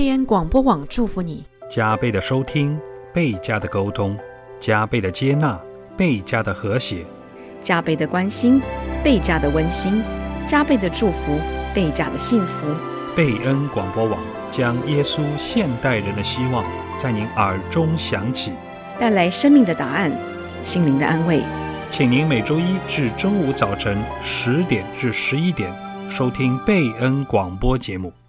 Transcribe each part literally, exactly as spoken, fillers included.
贝恩广播网祝福你， 加倍的收听，倍加的沟通，加倍的接纳，倍加的和谐， 加倍的关心，倍加的温馨，加倍的祝福，倍加的幸福。 贝恩广播网将耶稣现代人的希望在您耳中响起， 带来生命的答案，心灵的安慰。 请您每周一至周五早晨十点至十一点收听贝恩广播节目。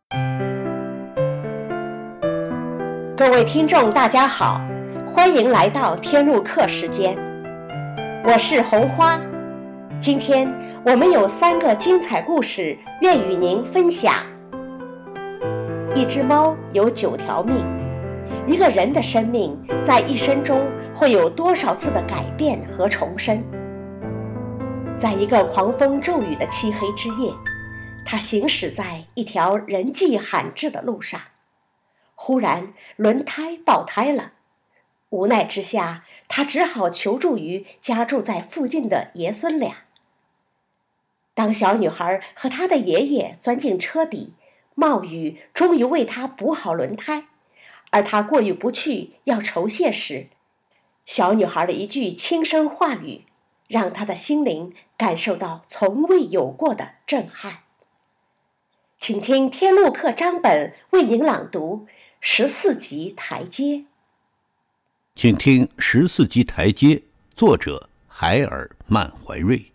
各位听众大家好，欢迎来到天路客时间，我是红花。今天我们有三个精彩故事愿与您分享。一只猫有九条命，一个人的生命在一生中会有多少次的改变和重生？在一个狂风骤雨的漆黑之夜，他行驶在一条人迹罕至的路上，忽然轮胎爆胎了，无奈之下，他只好求助于家住在附近的爷孙俩。当小女孩和她的爷爷钻进车底，冒雨终于为她补好轮胎，而她过意不去要酬谢时，小女孩的一句轻声话语让她的心灵感受到从未有过的震撼。请听天路客张本为您朗读十四级台阶。 请听十四级台阶，作者海尔曼怀瑞。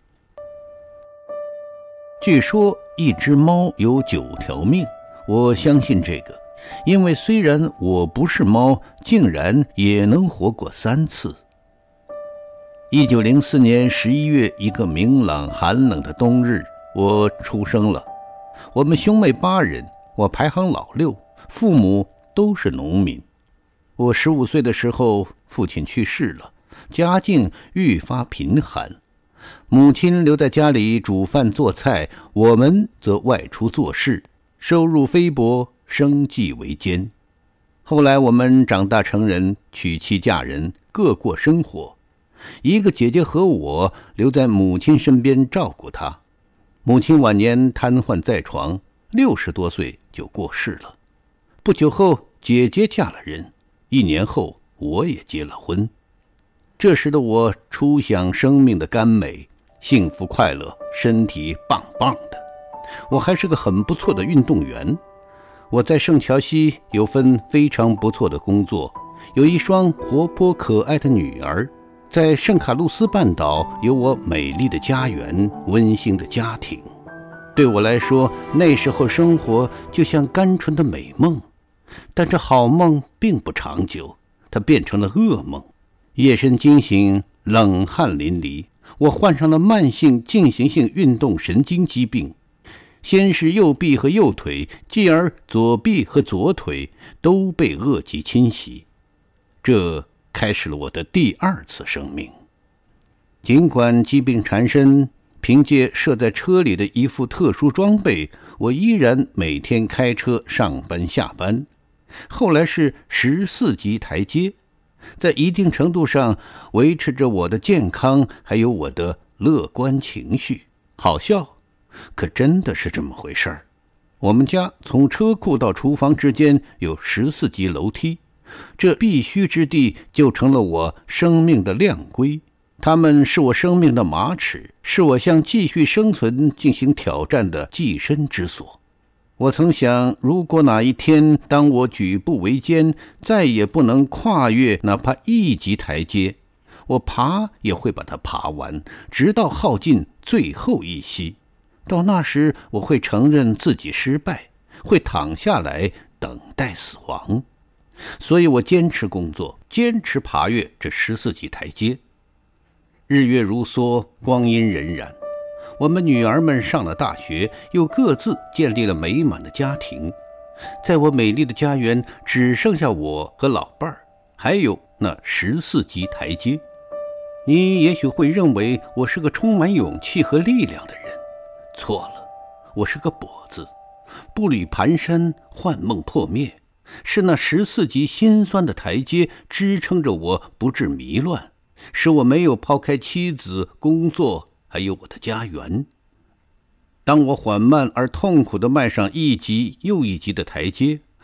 据说一只猫有九条命，我相信这个，因为虽然我不是猫，竟然也能活过三次。一九零四年十一月一个明朗寒冷的冬日，我出生了。我们兄妹八人，我排行老六，父母都是农民。我十五岁的时候，父亲去世了，家境愈发贫寒。母亲留在家里煮饭做菜，我们则外出做事，收入菲薄，生计维艰。后来我们长大成人，娶妻嫁人，各过生活。一个姐姐和我留在母亲身边照顾她。母亲晚年瘫痪在床，六十多岁就过世了。不久后，姐姐嫁了人，一年后我也结了婚。这时的我初享生命的甘美，幸福快乐，身体棒棒的。我还是个很不错的运动员。我在圣乔西有份非常不错的工作，有一双活泼可爱的女儿。在圣卡路斯半岛有我美丽的家园，温馨的家庭。对我来说，那时候生活就像甘醇的美梦。但这好梦并不长久，它变成了噩梦。夜深惊醒，冷汗淋漓，我患上了慢性进行性运动神经疾病。先是右臂和右腿，继而左臂和左腿都被恶疾侵袭。这开始了我的第二次生命。尽管疾病缠身，凭借设在车里的一副特殊装备，我依然每天开车上班下班。后来是十四级台阶，在一定程度上维持着我的健康，还有我的乐观情绪。好笑，可真的是这么回事儿。我们家从车库到厨房之间有十四级楼梯，这必须之地就成了我生命的亮规，它们是我生命的马齿，是我向继续生存进行挑战的寄身之所。我曾想，如果哪一天当我举步维艰，再也不能跨越哪怕一级台阶，我爬也会把它爬完，直到耗尽最后一息。到那时，我会承认自己失败，会躺下来等待死亡。所以我坚持工作，坚持爬越这十四级台阶。日月如梭，光阴荏苒。我们女儿们上了大学，又各自建立了美满的家庭。在我美丽的家园，只剩下我和老伴儿，还有那十四级台阶。你也许会认为我是个充满勇气和力量的人，错了，我是个跛子，步履蹒跚，幻梦破灭。是那十四级心酸的台阶支撑着我不致迷乱，使我没有抛开妻子、工作，还有我的家园。当我缓慢而痛苦地迈上一级又一级的台阶，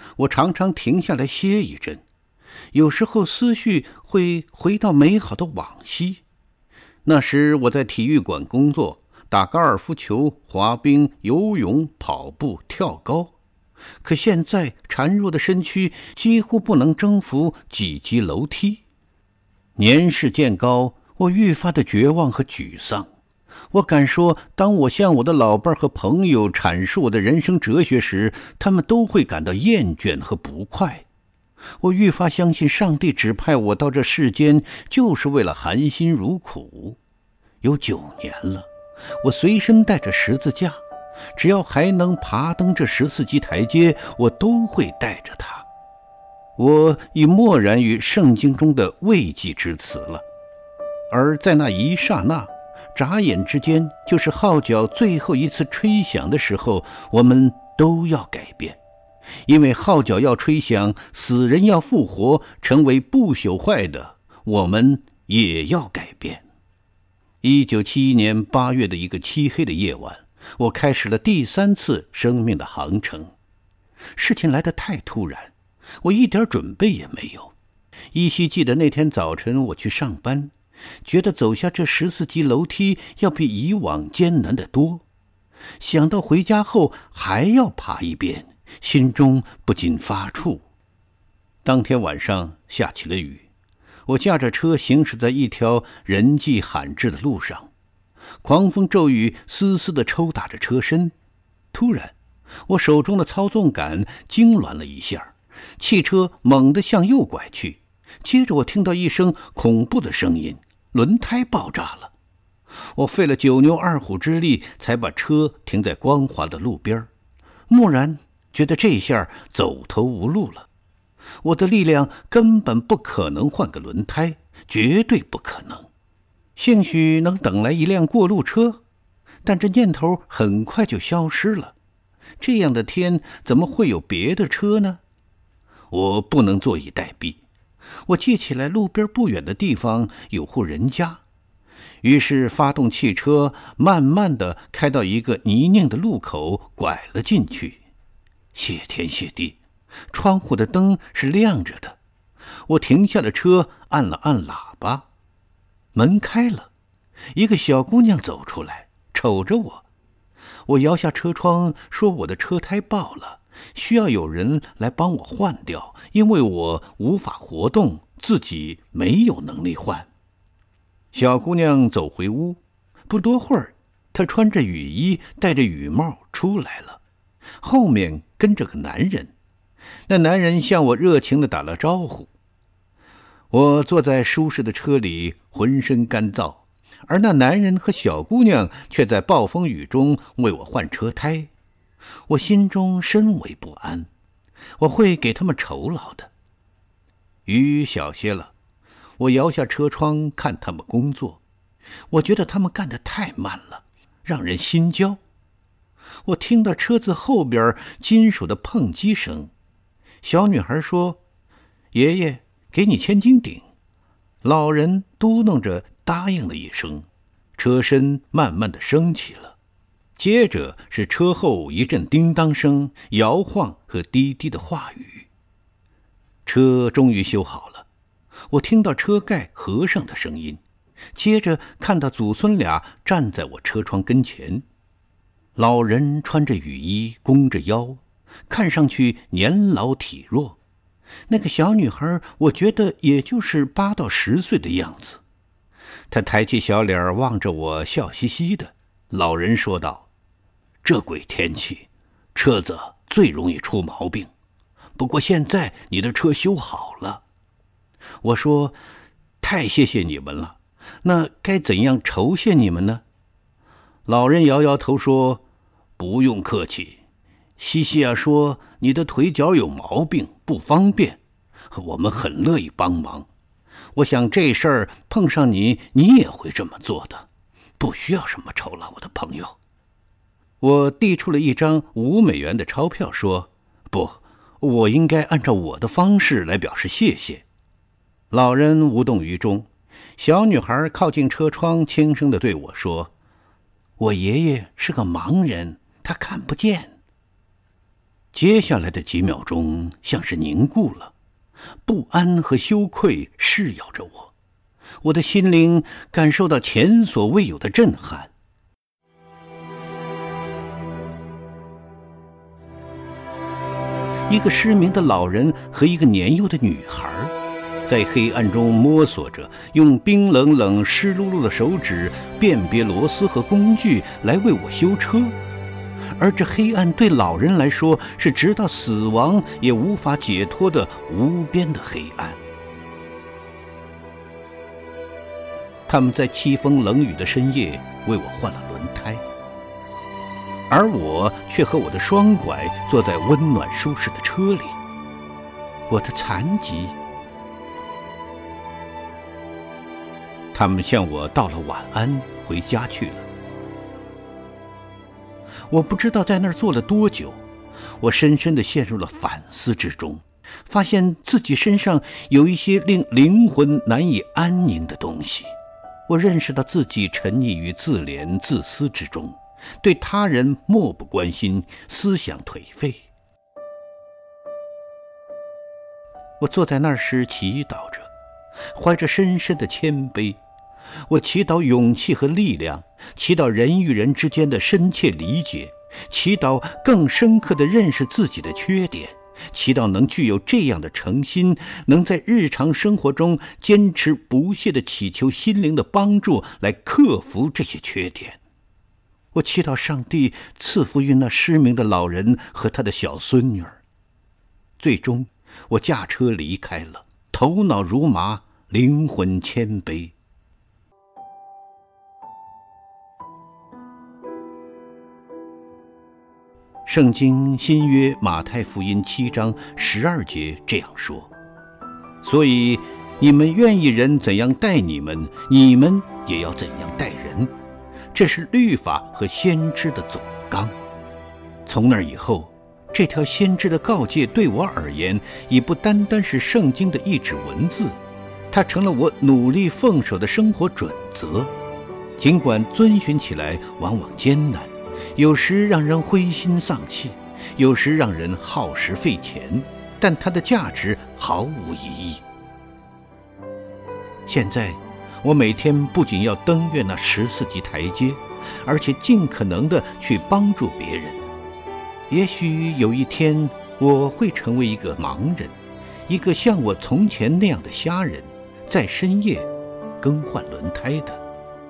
我常常停下来歇一阵，有时候思绪会回到美好的往昔。那时我在体育馆工作，打高尔夫球、滑冰、游泳、跑步、跳高。可现在孱弱的身躯几乎不能征服几级楼梯。年事渐高，我愈发的绝望和沮丧。我敢说，当我向我的老伴和朋友阐述我的人生哲学时，他们都会感到厌倦和不快。我愈发相信上帝指派我到这世间，就是为了含辛茹苦。有九年了，我随身带着十字架，只要还能爬登这十四级台阶，我都会带着它。我已默然于圣经中的慰藉之词了，而在那一刹那，眨眼之间，就是号角最后一次吹响的时候，我们都要改变。因为号角要吹响，死人要复活，成为不朽坏的，我们也要改变。一九七一年八月的一个漆黑的夜晚，我开始了第三次生命的航程。事情来得太突然，我一点准备也没有。依稀记得那天早晨我去上班，觉得走下这十四级楼梯要比以往艰难得多。想到回家后还要爬一遍，心中不禁发怵。当天晚上下起了雨，我驾着车行驶在一条人迹罕至的路上，狂风骤雨丝丝地抽打着车身。突然，我手中的操纵杆痉挛了一下，汽车猛地向右拐去。接着我听到一声恐怖的声音，轮胎爆炸了。我费了九牛二虎之力才把车停在光滑的路边，蓦然觉得这下走投无路了。我的力量根本不可能换个轮胎，绝对不可能。兴许能等来一辆过路车，但这念头很快就消失了。这样的天怎么会有别的车呢？我不能坐以待毙。我记起来路边不远的地方有户人家，于是发动汽车，慢慢地开到一个泥泞的路口，拐了进去。谢天谢地，窗户的灯是亮着的。我停下了车，按了按喇叭，门开了，一个小姑娘走出来，瞅着我。我摇下车窗，说我的车胎爆了，需要有人来帮我换掉，因为我无法活动，自己没有能力换。小姑娘走回屋，不多会儿，她穿着雨衣，戴着雨帽出来了，后面跟着个男人。那男人向我热情地打了招呼。我坐在舒适的车里，浑身干燥，而那男人和小姑娘却在暴风雨中为我换车胎。我心中深为不安，我会给他们酬劳的。雨小些了，我摇下车窗看他们工作，我觉得他们干得太慢了，让人心焦。我听到车子后边金属的碰击声，小女孩说：“爷爷，给你千斤顶。”老人嘟囔着答应了一声，车身慢慢地升起了。接着是车后一阵叮当声、摇晃和低低的话语。车终于修好了，我听到车盖合上的声音，接着看到祖孙俩站在我车窗跟前。老人穿着雨衣，弓着腰，看上去年老体弱。那个小女孩，我觉得也就是八到十岁的样子。她抬起小脸望着我，笑嘻嘻的。老人说道：“这鬼天气，车子最容易出毛病。不过现在你的车修好了。”我说：“太谢谢你们了，那该怎样酬谢你们呢？”老人摇摇头说：“不用客气。西西亚说你的腿脚有毛病，不方便，我们很乐意帮忙。我想这事儿碰上你，你也会这么做的，不需要什么酬劳，我的朋友。”我递出了一张五美元的钞票，说：“不，我应该按照我的方式来表示谢谢。”老人无动于衷。小女孩靠近车窗，轻声地对我说：“我爷爷是个盲人，他看不见。” 接下来的几秒钟像是凝固了，不安和羞愧噬咬着我，我的心灵感受到前所未有的震撼。一个失明的老人和一个年幼的女孩在黑暗中摸索着，用冰冷冷湿漉漉的手指辨别螺丝和工具来为我修车。而这黑暗对老人来说是直到死亡也无法解脱的无边的黑暗。他们在凄风冷雨的深夜为我换了轮胎，而我却和我的双拐坐在温暖舒适的车里。我的残疾，他们向我道了晚安，回家去了。我不知道在那儿坐了多久，我深深地陷入了反思之中，发现自己身上有一些令灵魂难以安宁的东西。我认识到自己沉溺于自怜自私之中，对他人漠不关心，思想颓废。我坐在那儿时祈祷着，怀着深深的谦卑。我祈祷勇气和力量，祈祷人与人之间的深切理解，祈祷更深刻地认识自己的缺点，祈祷能具有这样的诚心，能在日常生活中坚持不懈地祈求心灵的帮助，来克服这些缺点。我祈祷上帝赐福于那失明的老人和他的小孙女儿。最终，我驾车离开了，头脑如麻，灵魂谦卑。圣经新约马太福音七章十二节这样说：所以你们愿意人怎样待你们，你们也要怎样待人。这是律法和先知的总纲。从那以后，这条先知的告诫对我而言，已不单单是圣经的一纸文字，它成了我努力奉守的生活准则。尽管遵循起来往往艰难，有时让人灰心丧气，有时让人耗时费钱，但它的价值毫无疑义。现在我每天不仅要登越那十四级台阶，而且尽可能地去帮助别人。也许有一天我会成为一个盲人，一个像我从前那样的瞎人，在深夜更换轮胎的。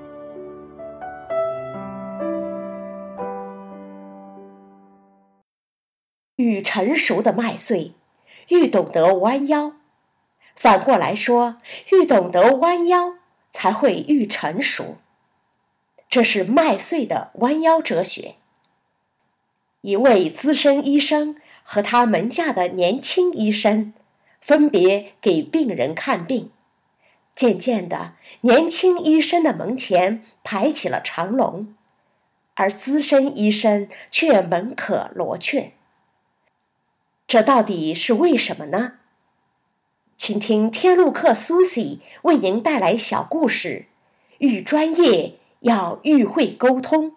愈成熟的麦穗，愈懂得弯腰。反过来说，愈懂得弯腰，才会愈成熟。这是麦穗的弯腰哲学。一位资深医生和他门下的年轻医生分别给病人看病，渐渐的，年轻医生的门前排起了长龙，而资深医生却门可罗雀。这到底是为什么呢？请听天路客苏西为您带来小故事：愈专业要愈会沟通。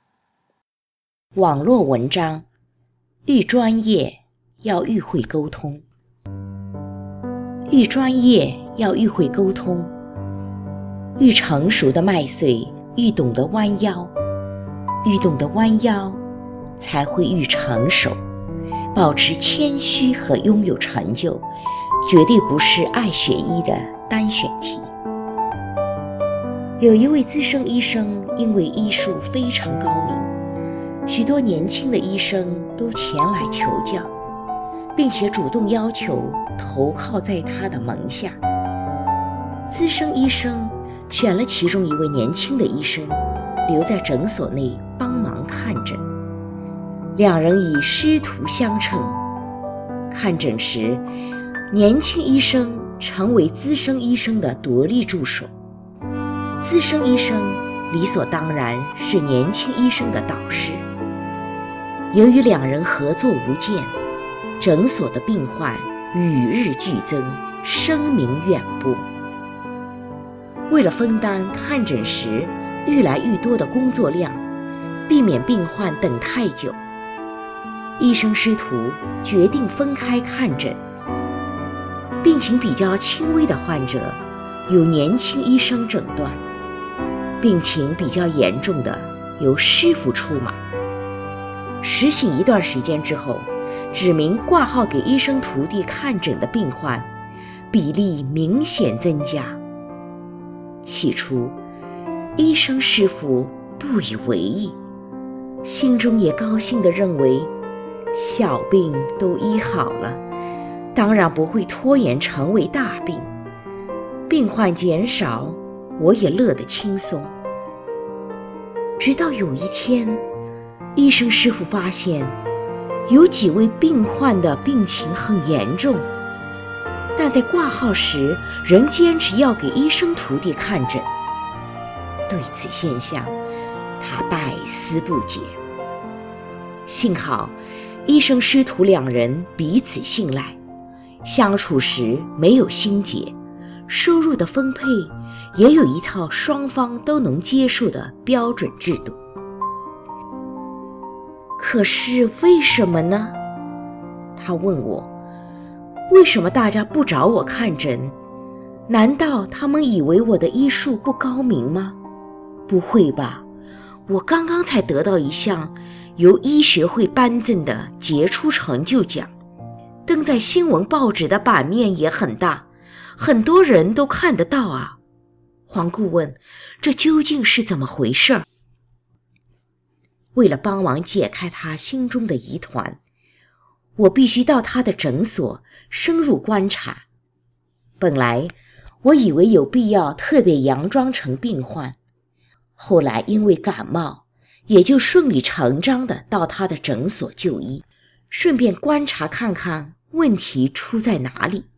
网络文章：愈专业要愈会沟通。愈专业要愈会沟通。愈成熟的麦穗，愈懂得弯腰。愈懂得弯腰，才会愈成熟。保持谦虚和拥有成就，绝对不是爱选一的单选题。有一位资深医生，因为医术非常高明，许多年轻的医生都前来求教，并且主动要求投靠在他的门下。资深医生选了其中一位年轻的医生，留在诊所内帮忙看诊。两人以师徒相称，看诊时，年轻医生成为资深医生的得力助手，资深医生理所当然是年轻医生的导师。由于两人合作无间，诊所的病患与日俱增，声名远播。为了分担看诊时愈来愈多的工作量，避免病患等太久， 医生师徒决定分开看诊。病情比较轻微的患者由年轻医生诊断，病情比较严重的由师傅出马。实行一段时间之后，指明挂号给医生徒弟看诊的病患比例明显增加。起初，医生师傅不以为意，心中也高兴地认为小病都医好了，当然不会拖延成为大病，病患减少，我也乐得轻松。直到有一天，医生师傅发现有几位病患的病情很严重，但在挂号时仍坚持要给医生徒弟看诊。对此现象，他百思不解。幸好医生师徒两人彼此信赖，相处时没有心结，收入的分配也有一套双方都能接受的标准制度。可是为什么呢？他问我，为什么大家不找我看诊？难道他们以为我的医术不高明吗？不会吧，我刚刚才得到一项由医学会颁赠的杰出成就奖，登在新闻报纸的版面也很大，很多人都看得到啊。黄顾问，这究竟是怎么回事？为了帮忙解开他心中的疑团，我必须到他的诊所深入观察。本来我以为有必要特别佯装成病患，后来因为感冒，也就顺理成章地到他的诊所就医，顺便观察看看问题出在哪里。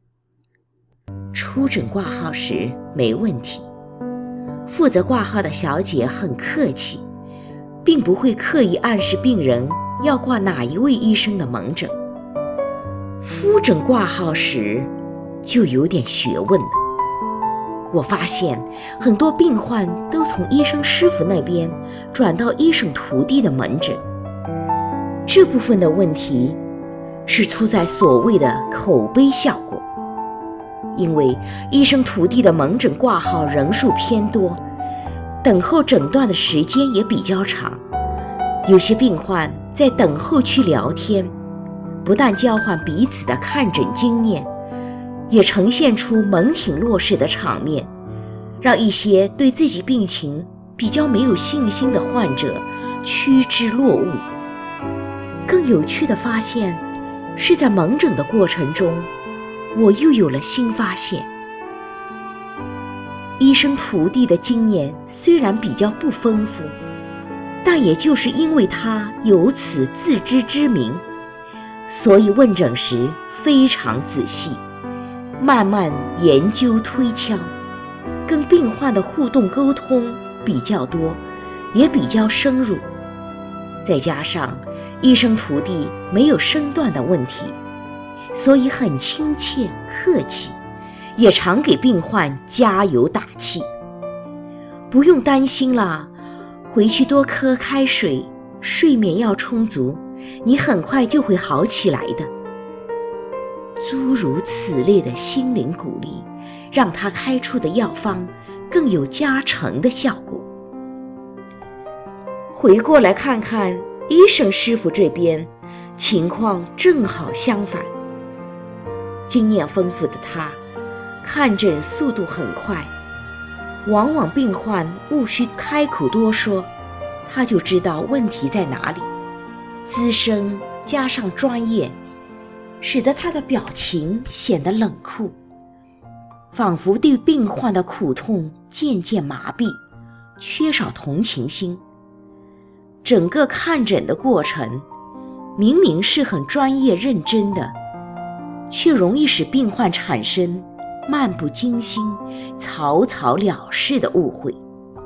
出诊挂号时没问题，负责挂号的小姐很客气，并不会刻意暗示病人要挂哪一位医生的门诊。复诊挂号时就有点学问了。我发现很多病患都从医生师傅那边转到医生徒弟的门诊，这部分的问题是出在所谓的口碑效果。因为医生徒弟的门诊挂号人数偏多，等候诊断的时间也比较长，有些病患在等候区聊天，不但交换彼此的看诊经验，也呈现出门庭若市的场面，让一些对自己病情比较没有信心的患者趋之若鹜。更有趣的发现是在门诊的过程中，我又有了新发现。医生徒弟的经验虽然比较不丰富，但也就是因为他有此自知之明，所以问诊时非常仔细，慢慢研究推敲，跟病患的互动沟通比较多，也比较深入。再加上医生徒弟没有身段的问题，所以很亲切客气，也常给病患加油打气。不用担心啦，回去多喝开水，睡眠要充足，你很快就会好起来的。诸如此类的心灵鼓励，让他开出的药方更有加成的效果。回过来看看医生师傅这边，情况正好相反。经验丰富的他，看诊速度很快，往往病患无需开口多说，他就知道问题在哪里。资深加上专业，使得他的表情显得冷酷，仿佛对病患的苦痛渐渐麻痹，缺少同情心。整个看诊的过程明明是很专业认真的，却容易使病患产生漫不经心、草草了事的误会。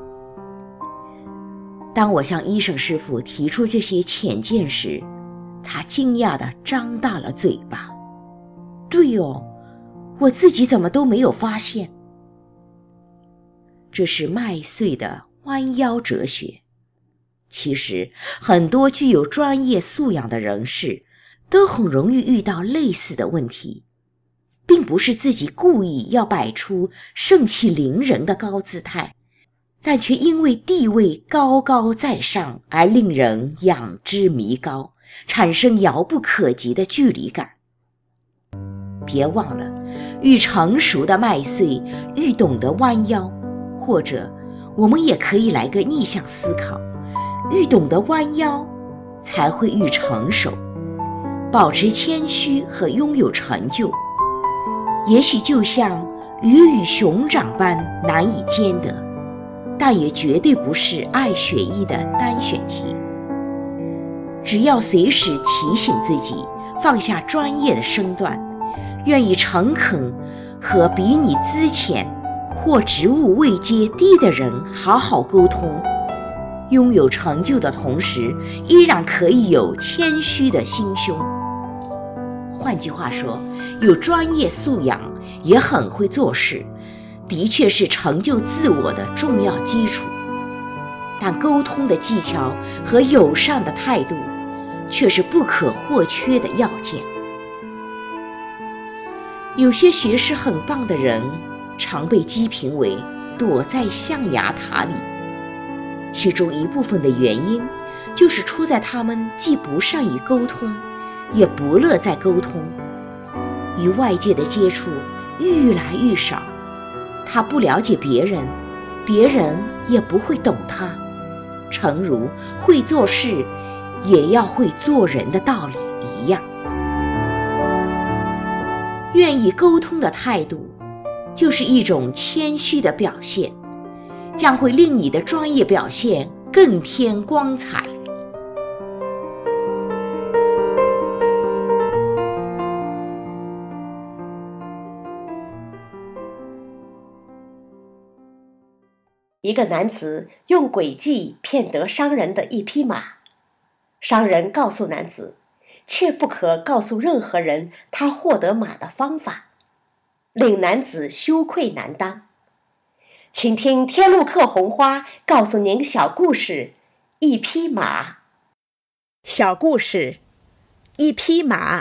当我向医生师傅提出这些浅见时，他惊讶地张大了嘴巴。对哦，我自己怎么都没有发现。这是麦穗的弯腰哲学。 其实，很多具有专业素养的人士都很容易遇到类似的问题，并不是自己故意要摆出盛气凌人的高姿态，但却因为地位高高在上而令人仰之弥高，产生遥不可及的距离感。别忘了，愈成熟的麦穗愈懂得弯腰，或者我们也可以来个逆向思考，愈懂得弯腰，才会愈成熟。保持谦虚和拥有成就，也许就像鱼与熊掌般难以兼得，但也绝对不是二选一的单选题。只要随时提醒自己，放下专业的身段，愿意诚恳和比你资浅或职务位阶低的人好好沟通，拥有成就的同时，依然可以有谦虚的心胸。换句话说，有专业素养也很会做事，的确是成就自我的重要基础。但沟通的技巧和友善的态度却是不可或缺的要件。有些学识很棒的人常被讥评为躲在象牙塔里，其中一部分的原因就是出在他们既不善于沟通，也不乐在沟通，与外界的接触愈来愈少。他不了解别人，别人也不会懂他，诚如会做事也要会做人的道理一样。愿意沟通的态度就是一种谦虚的表现，将会令你的专业表现更添光彩。 一个男子用诡计骗得商人的一匹马，商人告诉男子，切不可告诉任何人他获得马的方法，令男子羞愧难当。请听天路客红花告诉您小故事：一匹马。 小故事：一匹马。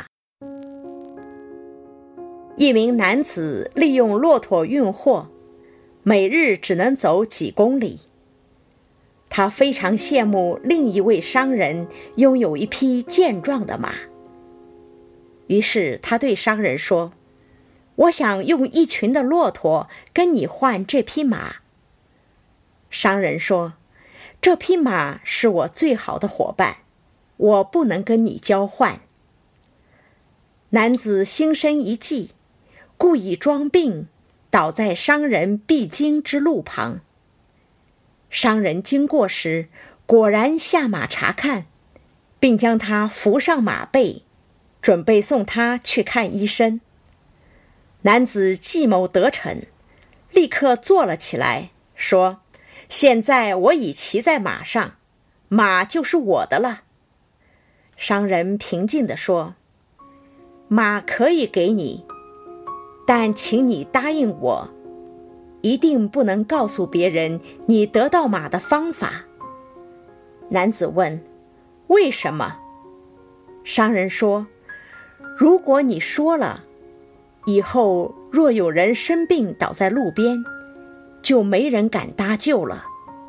一名男子利用骆驼运货，每日只能走几公里。他非常羡慕另一位商人拥有一匹健壮的马，于是他对商人说，我想用一群的骆驼跟你换这匹马。商人说，这匹马是我最好的伙伴，我不能跟你交换。男子心生一计，故意装病，倒在商人必经之路旁。商人经过时，果然下马查看，并将他扶上马背，准备送他去看医生。男子计谋得逞，立刻坐了起来，说，现在我已骑在马上，马就是我的了。商人平静地说，马可以给你，但请你答应我，一定不能告诉别人你得到马的方法。男子问，为什么？商人说，如果你说了，以后若有人生病倒在路边，就没人敢搭救了。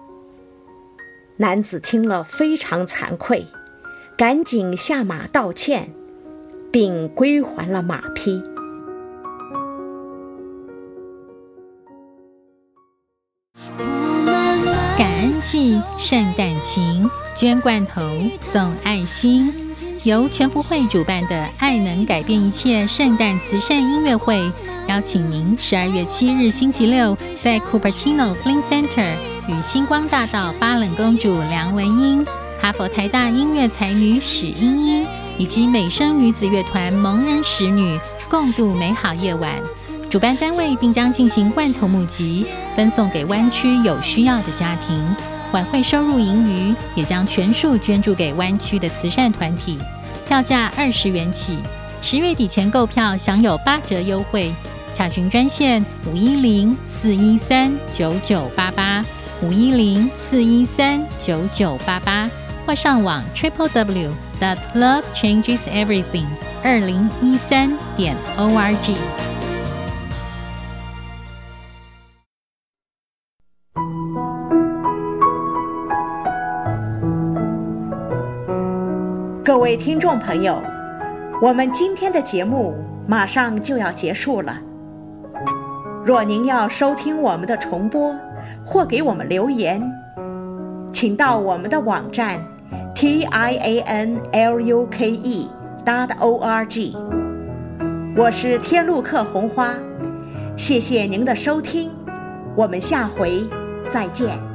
男子听了非常惭愧，赶紧下马道歉，并归还了马匹。 感恩季圣诞情，捐罐头送爱心。由全福会主办的爱能改变一切圣诞慈善音乐会，邀请您十二月七日星期六在 Cupertino Flint Center 与星光大道巴冷公主梁文音、哈佛台大音乐才女史英英以及美声女子乐团蒙人使女共度美好夜晚。主办单位并将进行罐头募集，分送给湾区有需要的家庭。晚会收入盈余也将全数捐助给湾区的慈善团体。票价二十元起，十月底前购票享有八折优惠。洽询专线五一零四一三九九八八五一零四一三九九八八，或上网 triple w dot love changes everything 二零一三点 org。 各位听众朋友，我们今天的节目马上就要结束了。若您要收听我们的重播或给我们留言，请到我们的网站 t i a n l u k e dot o r g。 我是天路客红花，谢谢您的收听，我们下回再见。